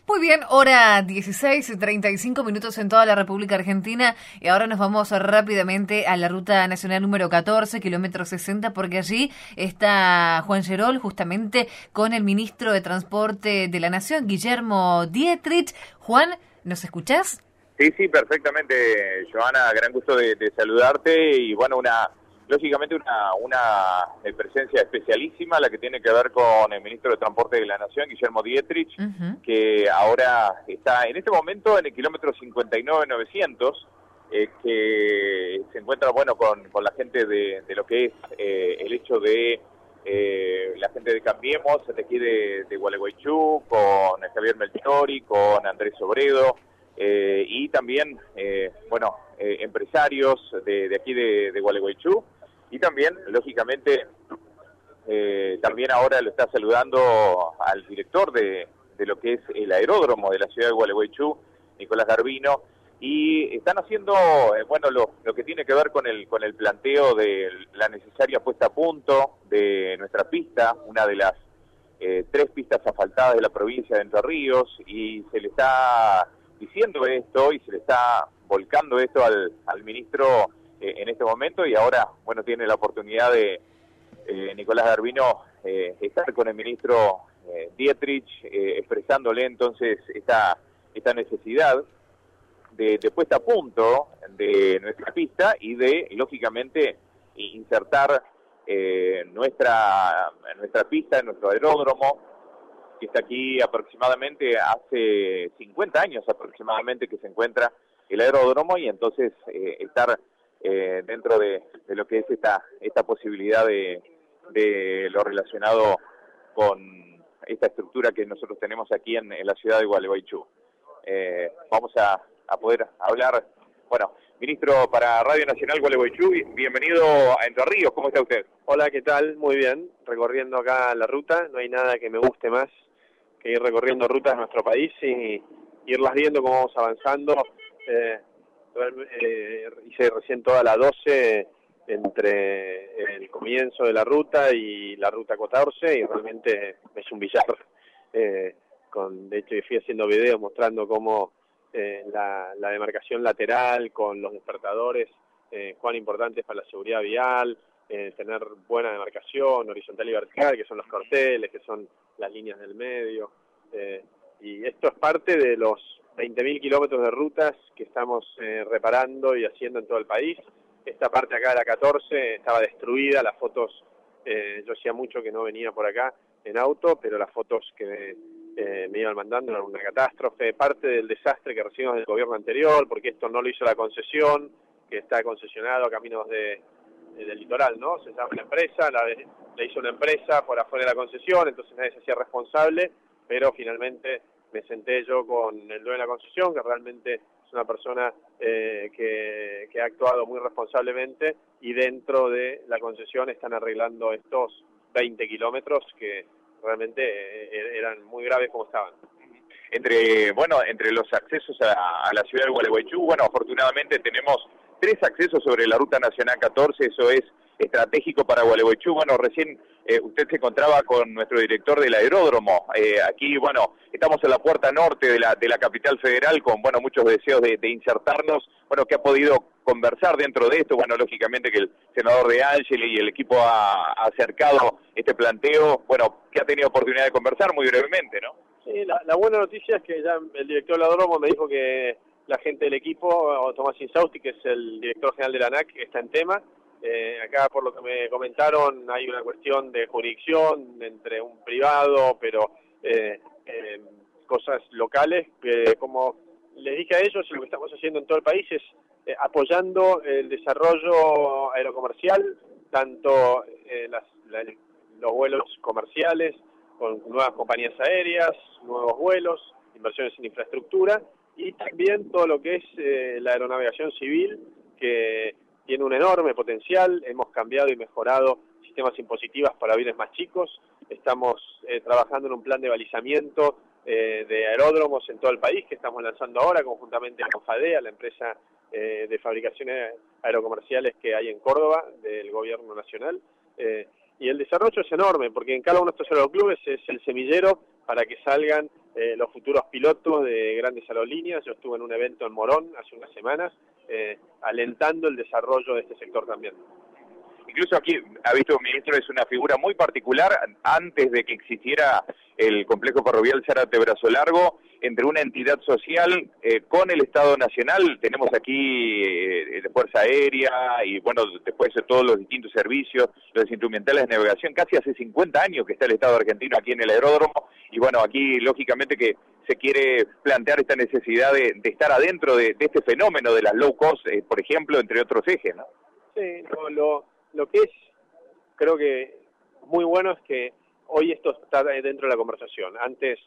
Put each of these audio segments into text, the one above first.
Muy bien, hora 16:35 en toda la República Argentina y ahora nos vamos rápidamente a la Ruta Nacional número 14, kilómetro 60, porque allí está Juan Gerol justamente con el ministro de Transporte de la Nación, Guillermo Dietrich. Juan, ¿nos escuchás? Sí, perfectamente, Joana, gran gusto de saludarte y bueno, lógicamente una presencia especialísima, la que tiene que ver con el ministro de Transporte de la Nación, Guillermo Dietrich, que ahora está en este momento en el kilómetro 59.900, que se encuentra, bueno, con la gente de lo que es el hecho de la gente de Cambiemos, de aquí de Gualeguaychú, con Javier Melchiori, con Andrés Sobredo, y también, empresarios de aquí de Gualeguaychú, y también, lógicamente, también ahora lo está saludando al director de lo que es el aeródromo de la ciudad de Gualeguaychú, Nicolás Garbino, y están haciendo, lo que tiene que ver con el planteo de la necesaria puesta a punto de nuestra pista, una de las 3 pistas asfaltadas de la provincia de Entre Ríos, y se le está diciendo esto y se le está volcando esto al ministro en este momento, y ahora, bueno, tiene la oportunidad de Nicolás Garbino estar con el ministro Dietrich, expresándole entonces esta necesidad de puesta a punto de nuestra pista y de, lógicamente, insertar nuestra pista, nuestro aeródromo, que está aquí aproximadamente hace 50 años aproximadamente que se encuentra el aeródromo, y entonces estar dentro de lo que es esta posibilidad de lo relacionado con esta estructura que nosotros tenemos aquí en la ciudad de Gualeguaychú. Vamos a poder hablar. Bueno, ministro, para Radio Nacional Gualeguaychú, bienvenido a Entre Ríos, ¿cómo está usted? Hola, ¿qué tal? Muy bien, recorriendo acá la ruta, no hay nada que me guste más que ir recorriendo rutas de nuestro país y irlas viendo cómo vamos avanzando. Hice recién toda la 12 entre el comienzo de la ruta y la ruta 14 y realmente es un billar. De hecho, fui haciendo videos mostrando cómo la demarcación lateral con los despertadores, cuán importante es para la seguridad vial, tener buena demarcación horizontal y vertical, que son los carteles, que son las líneas del medio, y esto es parte de los 20.000 kilómetros de rutas que estamos reparando y haciendo en todo el país. Esta parte acá de la 14 estaba destruida, las fotos, yo hacía mucho que no venía por acá en auto, pero las fotos que me iban mandando eran una catástrofe, parte del desastre que recibimos del gobierno anterior, porque esto no lo hizo la concesión, que está concesionado a Caminos del Litoral, ¿no? Se llama una empresa, la hizo una empresa por afuera de la concesión, entonces nadie se hacía responsable, pero finalmente me senté yo con el dueño de la concesión, que realmente es una persona que ha actuado muy responsablemente, y dentro de la concesión están arreglando estos 20 kilómetros que realmente eran muy graves como estaban. Entre los accesos a la ciudad de Gualeguaychú, bueno, afortunadamente tenemos 3 accesos sobre la Ruta Nacional 14, eso es estratégico para Gualeguaychú. Bueno, recién usted se encontraba con nuestro director del aeródromo. Aquí, bueno, estamos en la puerta norte de la capital federal con, bueno, muchos deseos de insertarnos. Bueno, ¿qué ha podido conversar dentro de esto? Bueno, lógicamente que el senador de Angeli y el equipo ha acercado este planteo. Bueno, que ha tenido oportunidad de conversar muy brevemente, ¿no? Sí, la buena noticia es que ya el director del aeródromo me dijo que la gente del equipo, Tomás Insausti, que es el director general de la ANAC, está en tema. Acá, por lo que me comentaron, hay una cuestión de jurisdicción entre un privado, pero cosas locales, que como les dije a ellos, lo que estamos haciendo en todo el país es apoyando el desarrollo aerocomercial, tanto los vuelos comerciales, con nuevas compañías aéreas, nuevos vuelos, inversiones en infraestructura, y también todo lo que es la aeronavegación civil, que tiene un enorme potencial. Hemos cambiado y mejorado sistemas impositivas para aviones más chicos. Estamos trabajando en un plan de balizamiento de aeródromos en todo el país, que estamos lanzando ahora conjuntamente con FADEA, la empresa de fabricaciones aerocomerciales que hay en Córdoba, del gobierno nacional. Y el desarrollo es enorme, porque en cada uno de estos aeroclubes es el semillero para que salgan los futuros pilotos de grandes aerolíneas. Yo estuve en un evento en Morón hace unas semanas, alentando el desarrollo de este sector también. Incluso aquí, ha visto, ministro, es una figura muy particular. Antes de que existiera el complejo ferroviario Zárate Brazo Largo, entre una entidad social con el Estado Nacional, tenemos aquí la Fuerza Aérea y, bueno, después todos los distintos servicios, los instrumentales de navegación. Casi hace 50 años que está el Estado argentino aquí en el aeródromo y, bueno, aquí, lógicamente, que se quiere plantear esta necesidad de estar adentro de este fenómeno de las low cost, por ejemplo, entre otros ejes, ¿no? Sí, lo que es, creo que muy bueno es que hoy esto está dentro de la conversación. Antes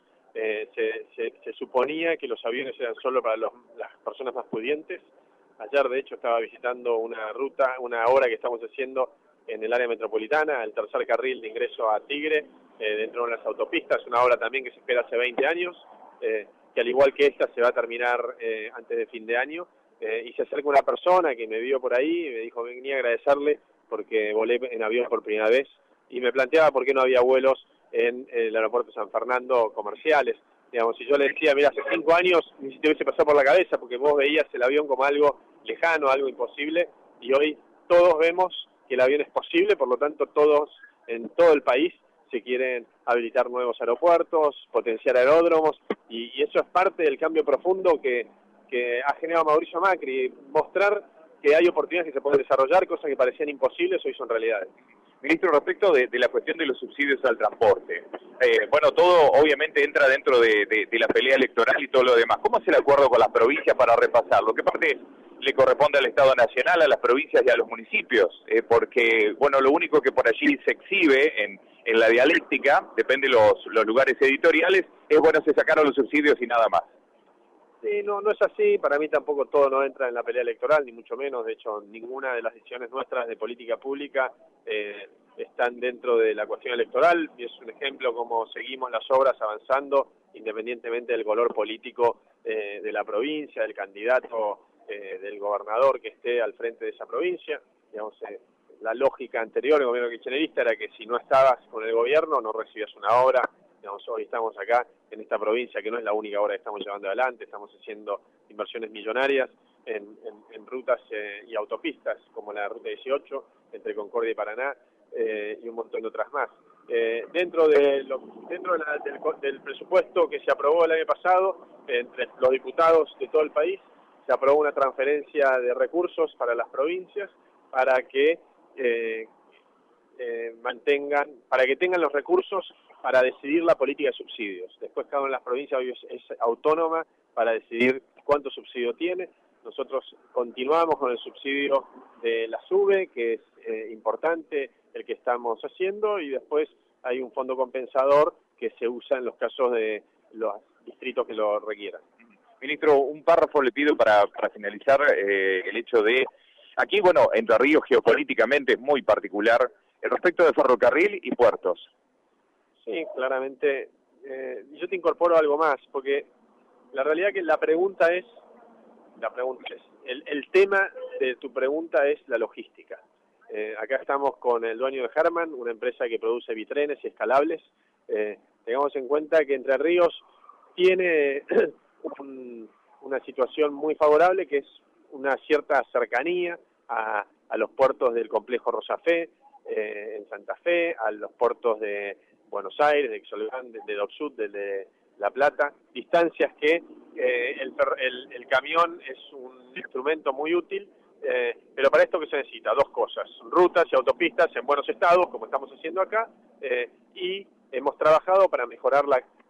se suponía que los aviones eran solo para las personas más pudientes. Ayer, de hecho, estaba visitando una obra que estamos haciendo en el área metropolitana, el tercer carril de ingreso a Tigre, dentro de las autopistas, una obra también que se espera hace 20 años, que al igual que esta se va a terminar antes de fin de año, y se acerca una persona que me vio por ahí y me dijo, venía a agradecerle porque volé en avión por primera vez, y me planteaba por qué no había vuelos en el aeropuerto de San Fernando comerciales. Digamos, si yo le decía, mira, hace 5 años ni si te hubiese pasado por la cabeza, porque vos veías el avión como algo lejano, algo imposible, y hoy todos vemos que el avión es posible, por lo tanto todos en todo el país se quieren habilitar nuevos aeropuertos, potenciar aeródromos, y eso es parte del cambio profundo que ha generado Mauricio Macri, mostrar que hay oportunidades que se pueden desarrollar, cosas que parecían imposibles hoy son realidades. Ministro, respecto de la cuestión de los subsidios al transporte, bueno, todo obviamente entra dentro de la pelea electoral y todo lo demás. ¿Cómo es el acuerdo con las provincias para repasarlo? ¿Qué parte le corresponde al Estado Nacional, a las provincias y a los municipios? Porque, bueno, lo único que por allí se exhibe en la dialéctica, depende de los lugares editoriales, es, bueno, se sacaron los subsidios y nada más. Sí, no es así. Para mí tampoco todo no entra en la pelea electoral, ni mucho menos. De hecho, ninguna de las decisiones nuestras de política pública están dentro de la cuestión electoral. Y es un ejemplo cómo seguimos las obras avanzando, independientemente del color político de la provincia, del candidato, del gobernador que esté al frente de esa provincia. Digamos, la lógica anterior del gobierno kirchnerista era que si no estabas con el gobierno no recibías una obra. Digamos, hoy estamos acá en esta provincia, que no es la única obra que estamos llevando adelante, estamos haciendo inversiones millonarias en rutas y autopistas, como la Ruta 18, entre Concordia y Paraná, y un montón de otras más. Dentro del presupuesto que se aprobó el año pasado, entre los diputados de todo el país, se aprobó una transferencia de recursos para las provincias, para que tengan los recursos para decidir la política de subsidios. Después cada una de las provincias hoy es autónoma para decidir cuánto subsidio tiene. Nosotros continuamos con el subsidio de la SUBE, que es importante el que estamos haciendo, y después hay un fondo compensador que se usa en los casos de los distritos que lo requieran. Ministro, un párrafo le pido para finalizar el hecho de... Aquí, bueno, Entre Ríos geopolíticamente es muy particular respecto de ferrocarril y puertos. Sí, claramente. Yo te incorporo algo más, porque la realidad que la pregunta es, el tema de tu pregunta es la logística. Acá estamos con el dueño de Herman, una empresa que produce bitrenes y escalables. Tengamos en cuenta que Entre Ríos tiene una situación muy favorable, que es una cierta cercanía a los puertos del complejo Rosafé, en Santa Fe, a los puertos de Buenos Aires, de Ixolván, de Dock Sud, de La Plata, distancias que el camión es un instrumento muy útil, pero para esto ¿qué se necesita? Dos cosas: rutas y autopistas en buenos estados, como estamos haciendo acá, y hemos trabajado para mejorar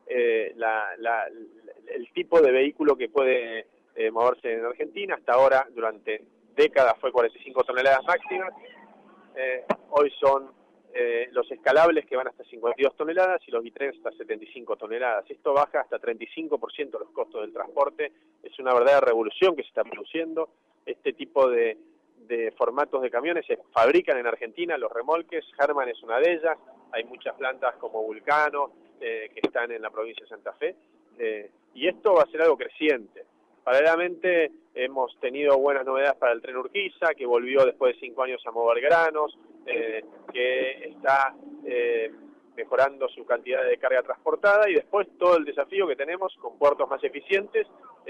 el tipo de vehículo que puede moverse en Argentina. Hasta ahora, durante décadas, fue 45 toneladas máximas. Hoy son los escalables que van hasta 52 toneladas y los bitrenes hasta 75 toneladas. Esto baja hasta 35% los costos del transporte. Es una verdadera revolución que se está produciendo. Este tipo de formatos de camiones se fabrican en Argentina, los remolques. Herman es una de ellas. Hay muchas plantas como Vulcano que están en la provincia de Santa Fe. Y esto va a ser algo creciente. Paralelamente hemos tenido buenas novedades para el tren Urquiza, que volvió después de 5 años a mover granos, que está mejorando su cantidad de carga transportada, y después todo el desafío que tenemos con puertos más eficientes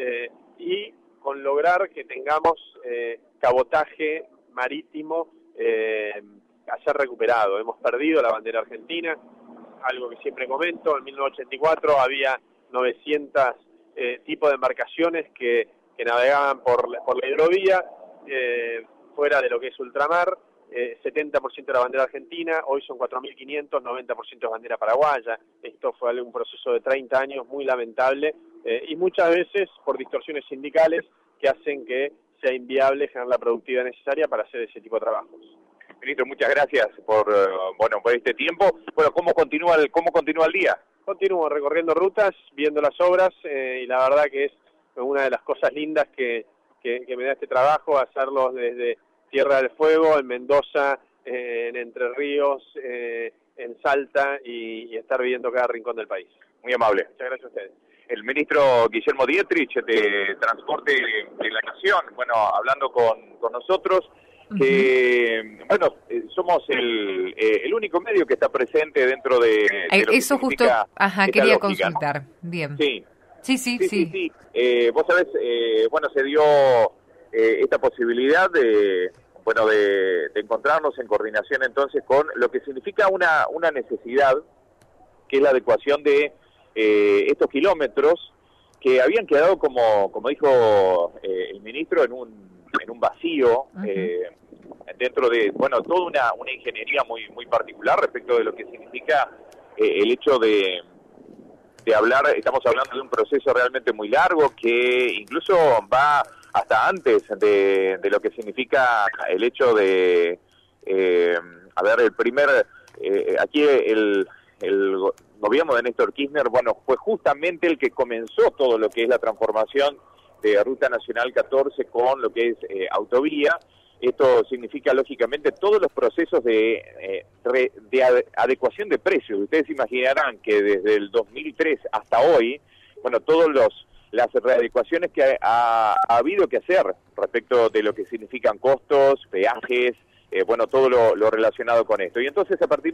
y con lograr que tengamos cabotaje marítimo a ser recuperado. Hemos perdido la bandera argentina, algo que siempre comento. En 1984 había 900 tipos de embarcaciones que navegaban por la hidrovía, fuera de lo que es ultramar. 70% de la bandera argentina, hoy son 4.500, 90% es bandera paraguaya. Esto fue un proceso de 30 años muy lamentable y muchas veces por distorsiones sindicales que hacen que sea inviable generar la productividad necesaria para hacer ese tipo de trabajos. Ministro, muchas gracias por este tiempo. Bueno, ¿cómo continúa el día? Continúo recorriendo rutas, viendo las obras y la verdad que es una de las cosas lindas que me da este trabajo, hacerlo desde Tierra del Fuego, en Mendoza, en Entre Ríos, en Salta y estar viendo cada rincón del país. Muy amable. Muchas gracias a ustedes. El ministro Guillermo Dietrich de Transporte de la Nación, bueno, hablando con nosotros, que, bueno, somos el único medio que está presente dentro de lo que eso justo, quería consultar. Bien. Sí. Sí. Vos sabés, bueno, se dio esta posibilidad de encontrarnos en coordinación entonces con lo que significa una necesidad, que es la adecuación de estos kilómetros que habían quedado, como dijo el ministro, en un vacío, dentro de, bueno, toda una ingeniería muy particular respecto de lo que significa el hecho de hablar. Estamos hablando de un proceso realmente muy largo que incluso va hasta antes de lo que significa el hecho de, el primer, aquí el gobierno de Néstor Kirchner, bueno, fue justamente el que comenzó todo lo que es la transformación de Ruta Nacional 14 con lo que es autovía. Esto significa, lógicamente, todos los procesos de adecuación de precios. Ustedes imaginarán que desde el 2003 hasta hoy, bueno, las readecuaciones que ha habido que hacer respecto de lo que significan costos, peajes, bueno, todo lo relacionado con esto. Y entonces, a partir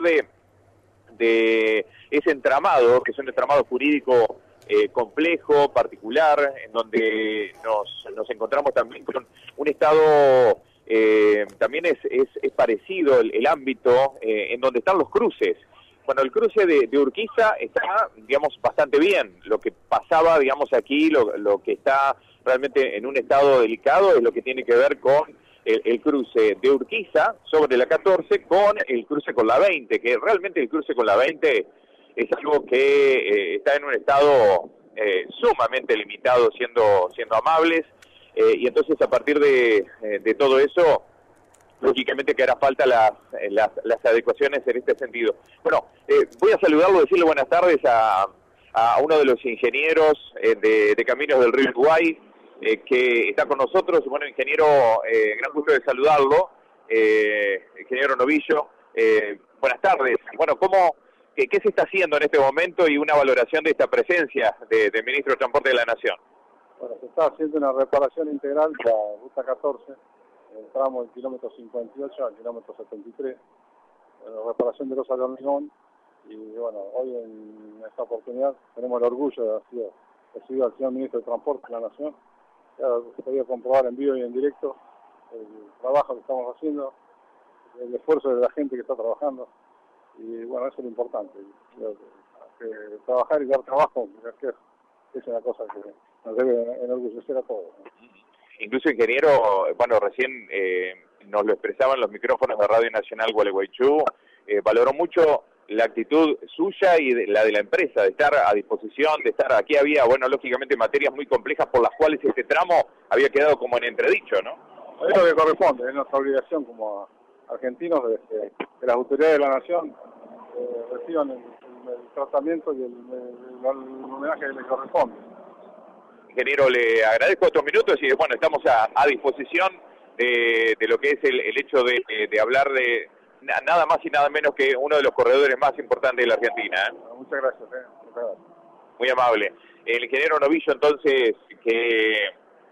de ese entramado, que es un entramado jurídico complejo, particular, en donde nos encontramos también con un Estado, también es parecido el ámbito en donde están los cruces. Bueno, el cruce de Urquiza está, digamos, bastante bien. Lo que pasaba, digamos, aquí, lo que está realmente en un estado delicado es lo que tiene que ver con el cruce de Urquiza sobre la 14 con el cruce con la 20, que realmente el cruce con la 20 es algo que está en un estado sumamente limitado, siendo amables, y entonces a partir de todo eso, lógicamente que hará falta las adecuaciones en este sentido. Bueno, voy a saludarlo, decirle buenas tardes a uno de los ingenieros de Caminos del Río Uruguay, que está con nosotros. Bueno, ingeniero, gran gusto de saludarlo, ingeniero Novillo. Buenas tardes. Bueno, ¿qué se está haciendo en este momento y una valoración de esta presencia del ministro de Transporte de la Nación? Bueno, se está haciendo una reparación integral de la Ruta 14, el tramo del kilómetro 58 al kilómetro 73, la reparación de los de hormigón, y bueno, hoy en esta oportunidad tenemos el orgullo de haber sido recibido al señor ministro de Transporte de la Nación, que ha podido comprobar en vivo y en directo el trabajo que estamos haciendo, el esfuerzo de la gente que está trabajando, y bueno, eso es lo importante, que trabajar y dar trabajo, que es una cosa que nos debe enorgullecer a todos, ¿no? Incluso, ingeniero, bueno, recién nos lo expresaban los micrófonos de Radio Nacional Gualeguaychú, valoró mucho la actitud suya y la de la empresa, de estar a disposición, de estar aquí. Había, bueno, lógicamente materias muy complejas por las cuales este tramo había quedado como en entredicho, ¿no? Es lo que corresponde, es nuestra obligación como argentinos de que las autoridades de la Nación reciban el tratamiento y el homenaje que les corresponde. Ingeniero, le agradezco estos minutos y bueno, estamos a disposición de lo que es el hecho de hablar de nada más y nada menos que uno de los corredores más importantes de la Argentina. Muchas gracias. Muchas gracias. Muy amable. El ingeniero Novillo, entonces, que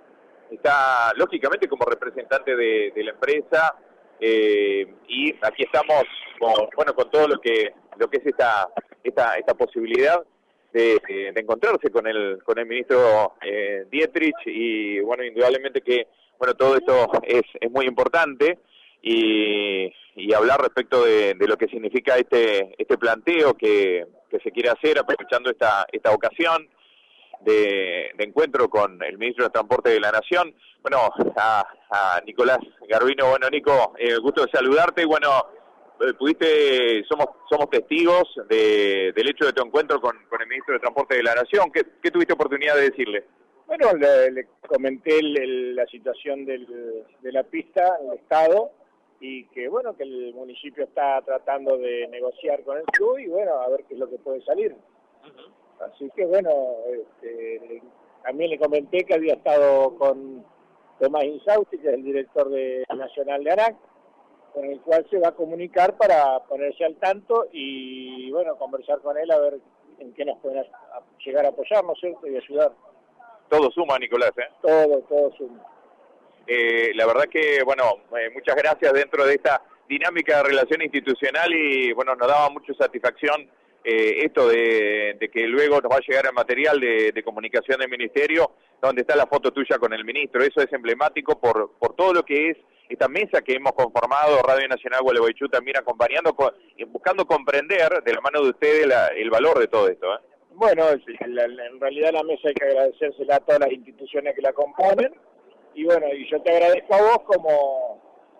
está lógicamente como representante de la empresa, y aquí estamos con todo lo que lo que es esta posibilidad de encontrarse con el ministro Dietrich, y bueno, indudablemente que bueno, todo esto es muy importante, y hablar respecto de lo que significa este planteo que se quiere hacer aprovechando esta ocasión de encuentro con el ministro de Transporte de la Nación. Bueno, a Nicolás Garvino. Bueno, Nico, gusto de saludarte. Bueno, somos testigos del hecho de tu encuentro con el ministro de Transporte de la Nación. ¿Qué tuviste oportunidad de decirle? Bueno, le comenté la situación de la pista, el estado, y que bueno, que el municipio está tratando de negociar con el club y bueno, a ver qué es lo que puede salir. Así que bueno, también le comenté que había estado con Tomás Insausti, que es el director nacional de ANAC, con el cual se va a comunicar para ponerse al tanto y bueno, conversar con él a ver en qué nos pueden llegar a apoyar, ¿no es cierto?, y ayudar. Todo suma, Nicolás, ¿eh? Todo suma. La verdad que, bueno, muchas gracias dentro de esta dinámica de relación institucional, y bueno, nos daba mucha satisfacción esto de que luego nos va a llegar el material de comunicación del ministerio, donde está la foto tuya con el ministro. Eso es emblemático por todo lo que es esta mesa que hemos conformado, Radio Nacional Gualeguaychú también acompañando, buscando comprender de la mano de ustedes el valor de todo esto, ¿eh? Bueno, en realidad la mesa hay que agradecérsela a todas las instituciones que la componen, y bueno, y yo te agradezco a vos como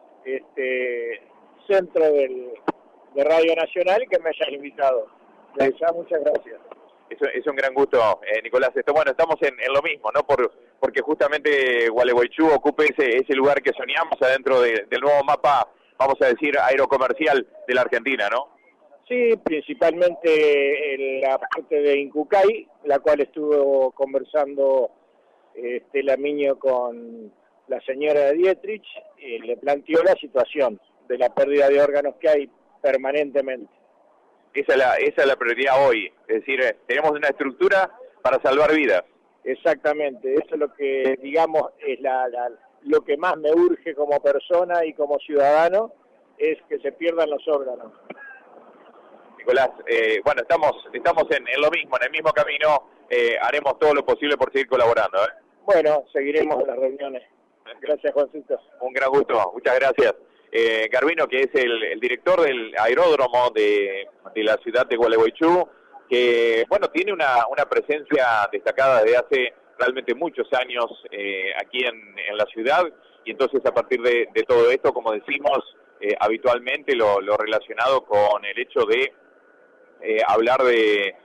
centro de Radio Nacional que me hayas invitado. Ya, muchas gracias. Es un gran gusto, Nicolás. Bueno, estamos en lo mismo, ¿no? Porque justamente Gualeguaychú ocupe ese lugar que soñamos adentro del nuevo mapa, vamos a decir, aerocomercial de la Argentina, ¿no? Sí, principalmente en la parte de Incucay, la cual estuvo conversando Lamiño con la señora de Dietrich, y le planteó la situación de la pérdida de órganos que hay permanentemente. Esa es la prioridad hoy, es decir, tenemos una estructura para salvar vidas. Exactamente, eso es lo que, digamos, es lo que más me urge como persona y como ciudadano, es que se pierdan los órganos. Nicolás, bueno, estamos en lo mismo, en el mismo camino, haremos todo lo posible por seguir colaborando, ¿eh? Bueno, seguiremos en las reuniones. Gracias, Juancito. Un gran gusto, muchas gracias. Garvino, que es el director del aeródromo de la ciudad de Gualeguaychú, que bueno, tiene una presencia destacada desde hace realmente muchos años aquí en la ciudad, y entonces a partir de todo esto, como decimos habitualmente, lo relacionado con el hecho de hablar de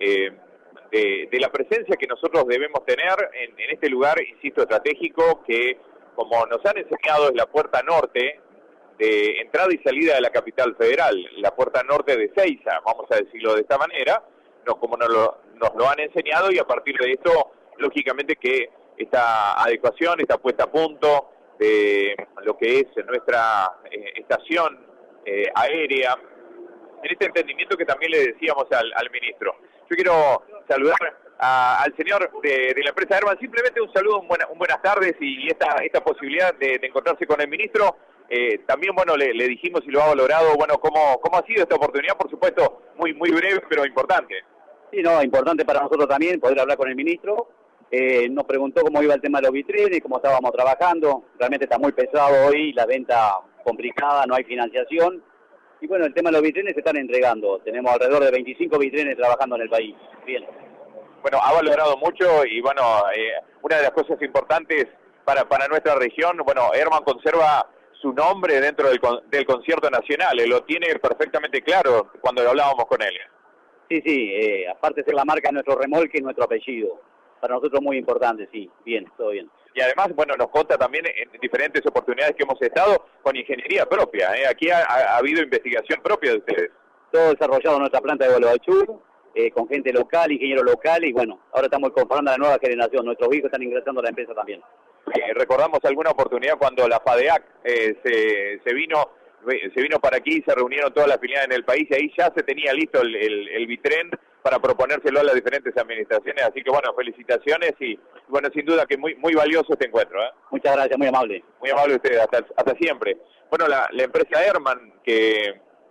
la presencia que nosotros debemos tener en este lugar, insisto, estratégico, que como nos han enseñado es la puerta norte de entrada y salida de la capital federal, la puerta norte de Seiza, vamos a decirlo de esta manera, como nos lo han enseñado, y a partir de esto, lógicamente que esta adecuación, esta puesta a punto de lo que es nuestra estación aérea, en este entendimiento que también le decíamos al ministro. Yo quiero saludar al señor de la empresa Herman, simplemente un saludo, buenas tardes, y esta posibilidad de encontrarse con el ministro. También, bueno, le dijimos y lo ha valorado, bueno, cómo ha sido esta oportunidad, por supuesto, muy breve, pero importante. Sí, no, importante para nosotros también poder hablar con el ministro. Nos preguntó cómo iba el tema de los vitrines, cómo estábamos trabajando. Realmente está muy pesado hoy, la venta complicada, no hay financiación. Y bueno, el tema de los vitrines se están entregando. Tenemos alrededor de 25 vitrines trabajando en el país. Bien. Bueno, ha valorado mucho, y bueno, una de las cosas importantes para nuestra región, bueno, Herman conserva su nombre dentro del concierto nacional, lo tiene perfectamente claro cuando lo hablábamos con él. Sí, aparte de ser la marca de nuestro remolque, nuestro apellido. Para nosotros muy importante, sí, bien, todo bien. Y además, bueno, nos consta también en diferentes oportunidades que hemos estado con ingeniería propia, Aquí ha habido investigación propia de ustedes. Todo desarrollado en nuestra planta de Gualeguaychú, con gente local, ingeniero local, y bueno, ahora estamos incorporando a la nueva generación. Nuestros hijos están ingresando a la empresa también. Recordamos alguna oportunidad cuando la FADEAC se vino para aquí, se reunieron todas las filiales en el país, y ahí ya se tenía listo el Vitren para proponérselo a las diferentes administraciones. Así que bueno, felicitaciones, y bueno, sin duda que muy valioso este encuentro, ¿eh? Muchas gracias, muy amable. Muy amable usted, hasta siempre. Bueno, la empresa Herman, que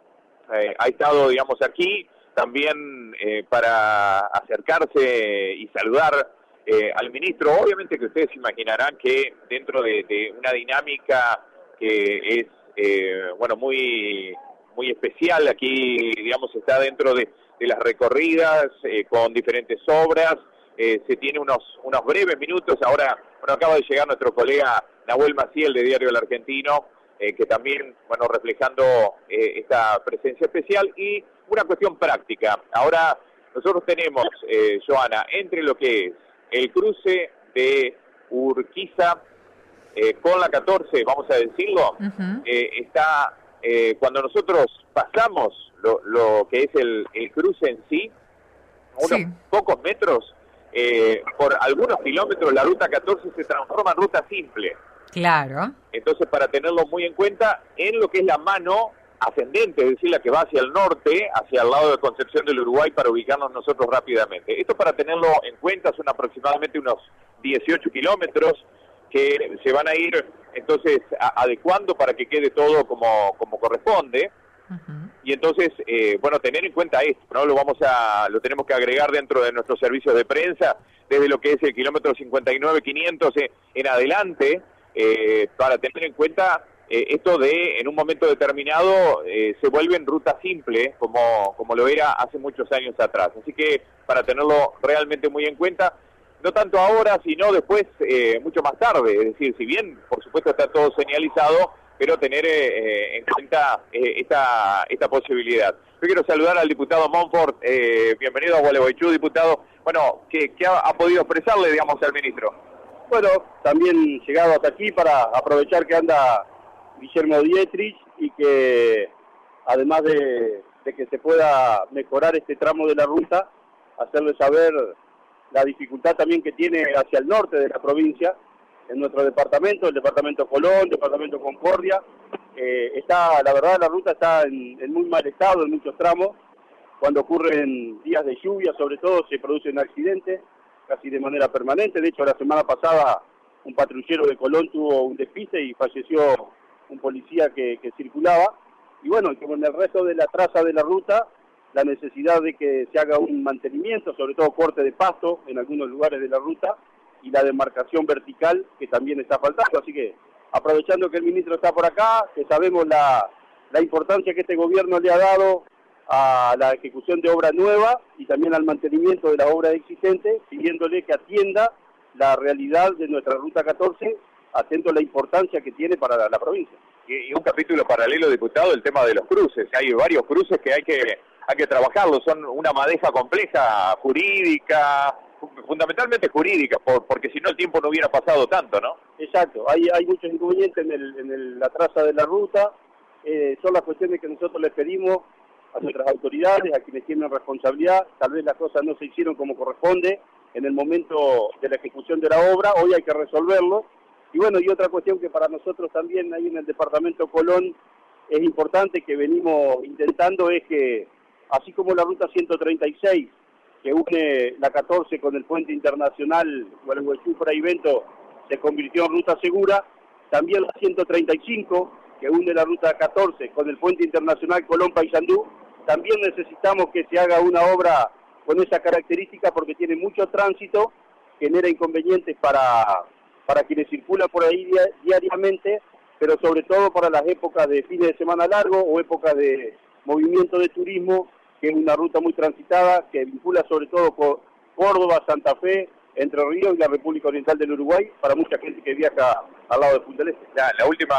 ha estado, digamos, aquí también para acercarse y saludar al ministro. Obviamente que ustedes imaginarán que dentro de una dinámica que es, bueno, muy especial, aquí, digamos, está dentro de las recorridas con diferentes obras. Se tiene unos breves minutos. Ahora, bueno, acaba de llegar nuestro colega Nahuel Maciel de Diario El Argentino, que también, bueno, reflejando esta presencia especial y una cuestión práctica. Ahora, nosotros tenemos, Joana, entre lo que es el cruce de Urquiza con la 14, vamos a decirlo, está, cuando nosotros pasamos lo que es el cruce en sí, unos pocos metros, por algunos kilómetros, la ruta 14 se transforma en ruta simple. Claro. Entonces, para tenerlo muy en cuenta, en lo que es la mano ascendente, es decir, la que va hacia el norte, hacia el lado de Concepción del Uruguay, para ubicarnos nosotros rápidamente. Esto, para tenerlo en cuenta, son aproximadamente unos 18 kilómetros que se van a ir, entonces, adecuando para que quede todo como corresponde. Y entonces, bueno, tener en cuenta esto, ¿no? Lo tenemos que agregar dentro de nuestros servicios de prensa, desde lo que es el kilómetro 59.500 en adelante, para tener en cuenta esto de, en un momento determinado, se vuelve en ruta simple, como lo era hace muchos años atrás. Así que, para tenerlo realmente muy en cuenta, no tanto ahora, sino después, mucho más tarde. Es decir, si bien, por supuesto, está todo señalizado, pero tener en cuenta esta posibilidad. Yo quiero saludar al diputado Monfort. Bienvenido a Gualeguaychú, diputado. Bueno, ¿qué ha podido expresarle, digamos, al ministro? Bueno, también llegado hasta aquí para aprovechar que anda Guillermo Dietrich y que, además de que se pueda mejorar este tramo de la ruta, hacerle saber la dificultad también que tiene hacia el norte de la provincia, en nuestro departamento, el departamento Colón, el departamento Concordia. La verdad, la ruta está en muy mal estado en muchos tramos. Cuando ocurren días de lluvia, sobre todo, se producen accidentes casi de manera permanente. De hecho, la semana pasada un patrullero de Colón tuvo un despiste y falleció un policía que circulaba. Y bueno, como en el resto de la traza de la ruta, la necesidad de que se haga un mantenimiento, sobre todo corte de pasto en algunos lugares de la ruta, y la demarcación vertical, que también está faltando. Así que, aprovechando que el ministro está por acá, que sabemos la importancia que este gobierno le ha dado a la ejecución de obra nueva y también al mantenimiento de las obras existentes, pidiéndole que atienda la realidad de nuestra Ruta 14, atento a la importancia que tiene para la provincia. Y un capítulo paralelo, diputado, el tema de los cruces. Hay varios cruces que hay que trabajarlos. Son una madeja compleja, jurídica, fundamentalmente jurídica, porque si no el tiempo no hubiera pasado tanto, ¿no? Exacto, hay muchos inconvenientes en la traza de la ruta. Son las cuestiones que nosotros les pedimos a nuestras autoridades, a quienes tienen responsabilidad. Tal vez las cosas no se hicieron como corresponde en el momento de la ejecución de la obra. Hoy hay que resolverlo. Y bueno, y otra cuestión que para nosotros también ahí en el departamento Colón es importante, que venimos intentando, es que así como la ruta 136, que une la 14 con el puente internacional Gualeguaychú-Fraivento, se convirtió en ruta segura, también la 135, que une la ruta 14 con el puente internacional Colón-Paysandú, también necesitamos que se haga una obra con esa característica, porque tiene mucho tránsito, genera inconvenientes para quienes circulan por ahí diariamente, pero sobre todo para las épocas de fines de semana largo o épocas de movimiento de turismo, que es una ruta muy transitada, que vincula sobre todo con Córdoba, Santa Fe, Entre Ríos y la República Oriental del Uruguay, para mucha gente que viaja al lado de Punta del Este. La última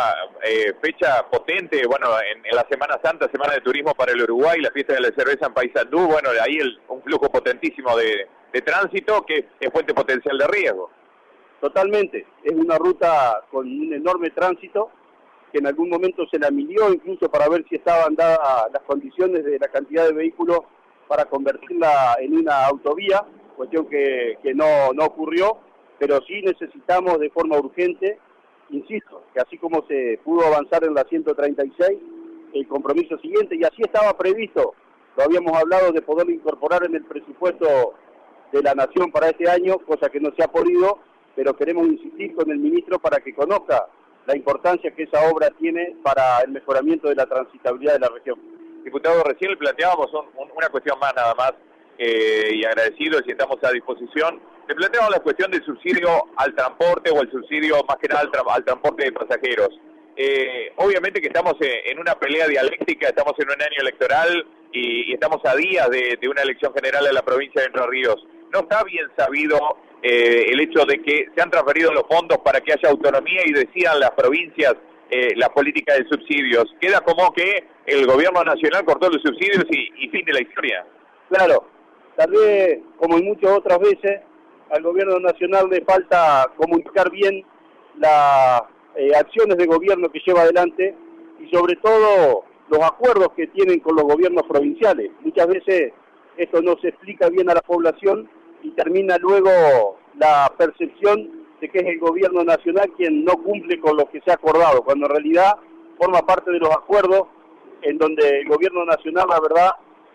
fecha potente, bueno, en la Semana Santa, Semana de Turismo para el Uruguay, la fiesta de la cerveza en Paysandú, bueno, ahí un flujo potentísimo de tránsito que es fuente potencial de riesgo. Totalmente, es una ruta con un enorme tránsito, que en algún momento se la midió incluso para ver si estaban dadas las condiciones de la cantidad de vehículos para convertirla en una autovía, cuestión que no ocurrió, pero sí necesitamos de forma urgente, insisto, que así como se pudo avanzar en la 136, el compromiso siguiente, y así estaba previsto, lo habíamos hablado de poderlo incorporar en el presupuesto de la Nación para este año, cosa que no se ha podido, pero queremos insistir con el ministro para que conozca la importancia que esa obra tiene para el mejoramiento de la transitabilidad de la región. Diputado, recién le planteábamos una cuestión más nada más, y agradecidos y estamos a disposición. Le planteamos la cuestión del subsidio al transporte o el subsidio más que nada al transporte de pasajeros. Obviamente que estamos en una pelea dialéctica, estamos en un año electoral y estamos a días de una elección general en la provincia de Entre Ríos. No está bien sabido el hecho de que se han transferido los fondos para que haya autonomía y decidan las provincias la política de subsidios. Queda como que el gobierno nacional cortó los subsidios y fin de la historia. Claro, tal vez, como en muchas otras veces, al gobierno nacional le falta comunicar bien las acciones de gobierno que lleva adelante y sobre todo los acuerdos que tienen con los gobiernos provinciales. Muchas veces esto no se explica bien a la población y termina luego la percepción de que es el gobierno nacional quien no cumple con lo que se ha acordado, cuando en realidad forma parte de los acuerdos en donde el gobierno nacional, la verdad,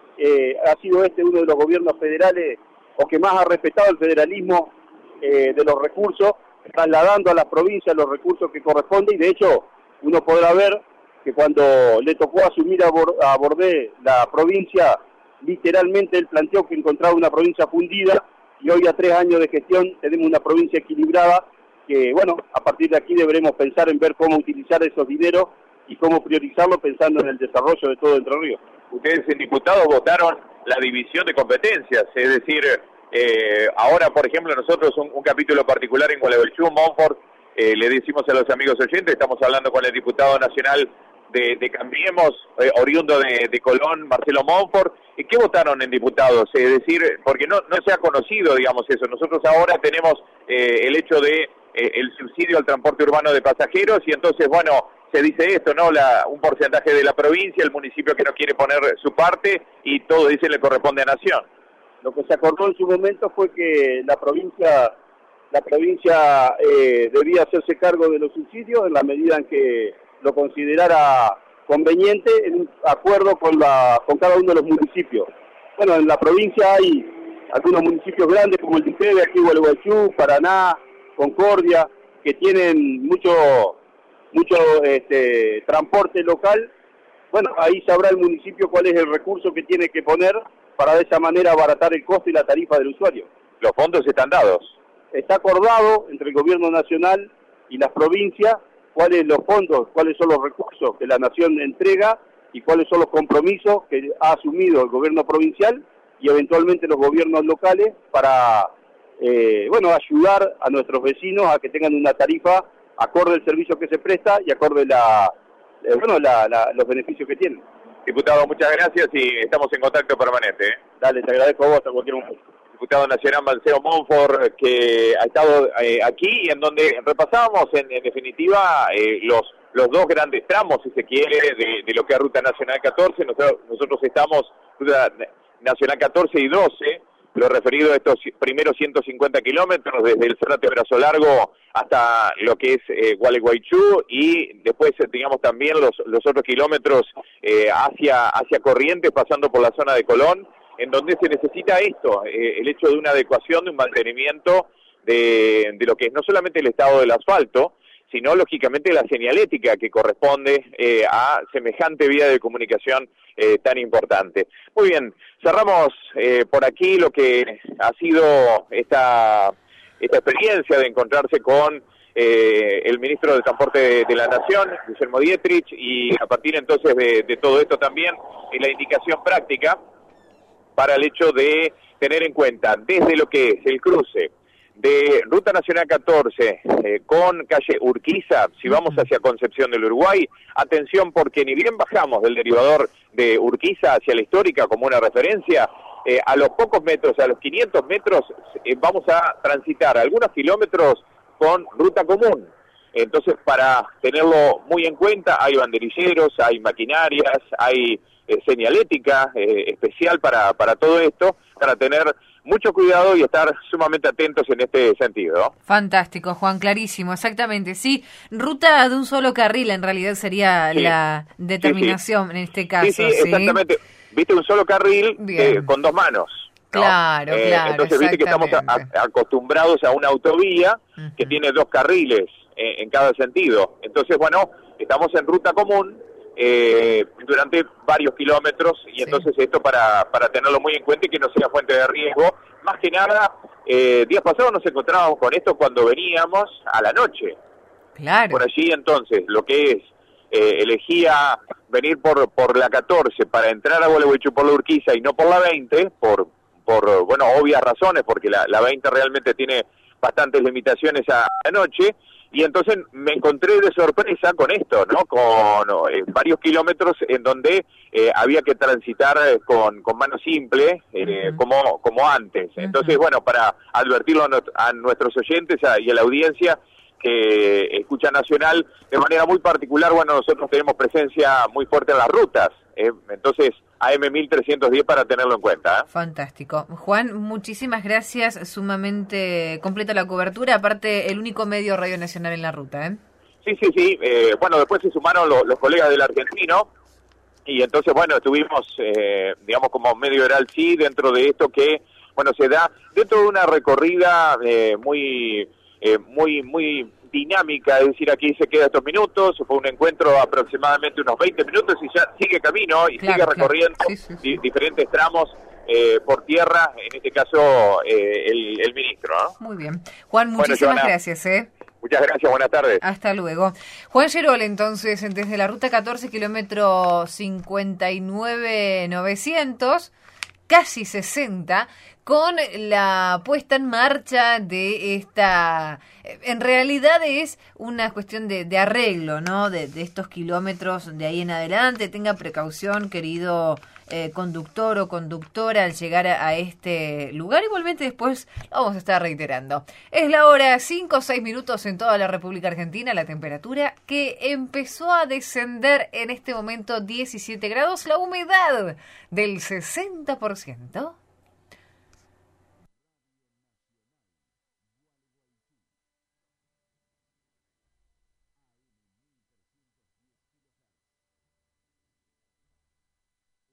ha sido uno de los gobiernos federales o que más ha respetado el federalismo de los recursos, trasladando a las provincias los recursos que corresponden, y de hecho uno podrá ver que cuando le tocó asumir a Bordé la provincia, literalmente él planteó que encontraba una provincia fundida, y hoy a 3 años de gestión tenemos una provincia equilibrada, que bueno, a partir de aquí deberemos pensar en ver cómo utilizar esos dineros y cómo priorizarlo pensando en el desarrollo de todo Entre Ríos. Ustedes en diputados votaron la división de competencias, es decir, ahora por ejemplo nosotros un capítulo particular en Gualeguaychú, Montfort, le decimos a los amigos oyentes, estamos hablando con el diputado nacional de Cambiemos, oriundo de Colón, Marcelo Montfort. ¿Qué votaron en diputados? Es decir, porque no se ha conocido, digamos, eso. Nosotros ahora tenemos el hecho de el subsidio al transporte urbano de pasajeros y entonces, bueno, se dice esto, ¿no? Un porcentaje de la provincia, el municipio que no quiere poner su parte y todo dice le corresponde a Nación. Lo que se acordó en su momento fue que la provincia debía hacerse cargo de los subsidios en la medida en que lo considerara conveniente, en un acuerdo con cada uno de los municipios. Bueno, en la provincia hay algunos municipios grandes como el Dijeve, aquí Gualeguaychú, Paraná, Concordia, que tienen mucho transporte local. Bueno, ahí sabrá el municipio cuál es el recurso que tiene que poner para de esa manera abaratar el costo y la tarifa del usuario. Los fondos están dados. Está acordado entre el gobierno nacional y las provincias cuáles los fondos, cuáles son los recursos que la Nación entrega y cuáles son los compromisos que ha asumido el gobierno provincial y eventualmente los gobiernos locales para ayudar a nuestros vecinos a que tengan una tarifa acorde al servicio que se presta y acorde los beneficios que tienen. Diputado, muchas gracias y estamos en contacto permanente. Dale, te agradezco a vos hasta cualquier momento. Diputado nacional Marcelo Montfort, que ha estado aquí y en donde repasábamos en definitiva los dos grandes tramos, si se quiere, de lo que es Ruta Nacional 14. Nosotros estamos Ruta Nacional 14 y 12, lo referido a estos primeros 150 kilómetros desde el Zárate Brazo Largo hasta lo que es Gualeguaychú y después digamos también los otros kilómetros hacia Corrientes pasando por la zona de Colón, en donde se necesita esto, el hecho de una adecuación, de un mantenimiento de lo que es no solamente el estado del asfalto, sino lógicamente la señalética que corresponde a semejante vía de comunicación tan importante. Muy bien, cerramos por aquí lo que ha sido esta experiencia de encontrarse con el ministro de Transporte de la Nación, Guillermo Dietrich, y a partir entonces de todo esto también la indicación práctica para el hecho de tener en cuenta desde lo que es el cruce de Ruta Nacional 14 con calle Urquiza, si vamos hacia Concepción del Uruguay, atención porque ni bien bajamos del derivador de Urquiza hacia la Histórica como una referencia, a los pocos metros, a los 500 metros, vamos a transitar algunos kilómetros con ruta común. Entonces, para tenerlo muy en cuenta, hay banderilleros, hay maquinarias, hay señalética especial para todo esto, para tener mucho cuidado y estar sumamente atentos en este sentido, ¿no? Fantástico, Juan, clarísimo, exactamente. Sí, ruta de un solo carril en realidad sería la determinación en este caso. Sí, exactamente. Viste, un solo carril con dos manos, ¿no? Claro, entonces viste que estamos acostumbrados a una autovía que tiene dos carriles en cada sentido. Entonces, bueno, estamos en ruta común, durante varios kilómetros, y entonces esto para tenerlo muy en cuenta y que no sea fuente de riesgo. Más que nada, días pasados nos encontrábamos con esto cuando veníamos a la noche. Claro. Por allí entonces, lo que es, elegía venir por la 14 para entrar a Gualeguaychú por la Urquiza y no por la 20, por bueno, obvias razones, porque la 20 realmente tiene bastantes limitaciones a la noche, y entonces me encontré de sorpresa con esto, ¿no? Con varios kilómetros en donde había que transitar con mano simple, como antes. Entonces, bueno, para advertirlo a nuestros oyentes y a la audiencia que escucha Nacional, de manera muy particular, bueno, nosotros tenemos presencia muy fuerte en las rutas, entonces AM 1310 para tenerlo en cuenta. Fantástico. Juan, muchísimas gracias, sumamente completa la cobertura, aparte el único medio Radio Nacional en la ruta. Sí, bueno, después se sumaron los colegas del Argentino, y entonces, bueno, estuvimos, digamos, como medio oral, sí, dentro de esto que, bueno, se da dentro de una recorrida muy dinámica, es decir, aquí se queda estos minutos, fue un encuentro aproximadamente unos 20 minutos y ya sigue camino y sigue recorriendo diferentes tramos por tierra, en este caso el ministro, ¿no? Muy bien. Juan, muchísimas gracias. Muchas gracias, buenas tardes. Hasta luego. Juan Gerol, entonces, desde la ruta 14, kilómetro 59.900, casi 60, con la puesta en marcha de esta... En realidad es una cuestión de arreglo, ¿no? De estos kilómetros de ahí en adelante. Tenga precaución, querido conductor o conductora, al llegar a este lugar. Igualmente después lo vamos a estar reiterando. Es la hora 5 o 6 minutos en toda la República Argentina. La temperatura que empezó a descender en este momento 17 grados. La humedad del 60%.